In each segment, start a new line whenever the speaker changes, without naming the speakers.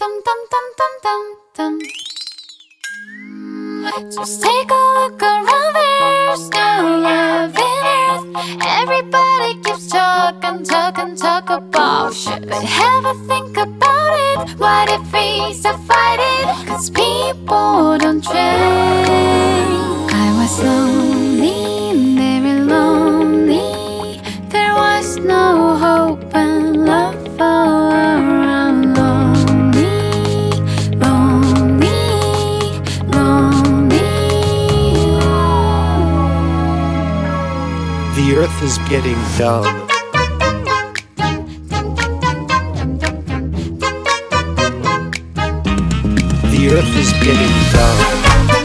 dum dum dum dum dum dum. Just take a look around, there's no love in earth. Everybody keeps talk about shit. But have a think about it, what if we stop fighting? Cause people don't change. I was lonely, very lonely. There was no hope and love all around. Lonely, lonely, lonely.
The earth is getting dumb. The earth is getting dumb.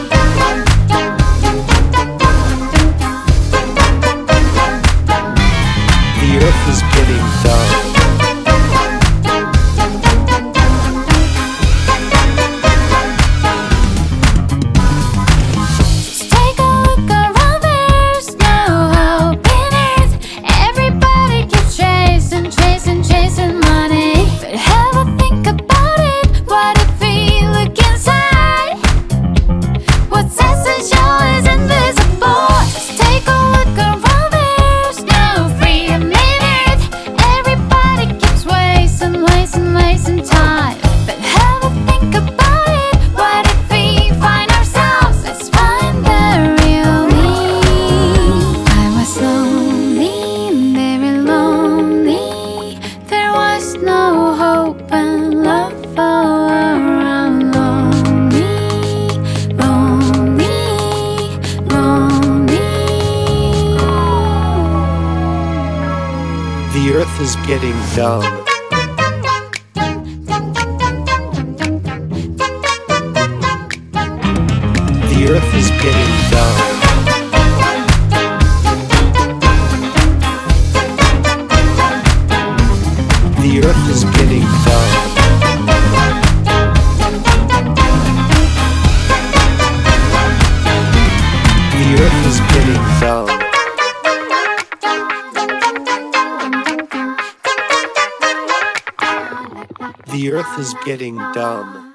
The earth is getting dumb.
Just take a look around, there's no hope in earth. Everybody keeps chasing, chasing, chasing money. But have a think about it, what if we look inside? What's essential is invisible. Just take a look around, there's no freedom in earth. Everybody keeps wasting, wasting, wasting time. But have a think about it, what if we find ourselves? Let's find the real me. I was lonely, very lonely. There was no hope and love all around. Lonely, lonely, lonely.
The earth is getting dumb. The earth is getting dumb. The earth is getting dumb. The earth is getting dumb. The earth is getting dumb.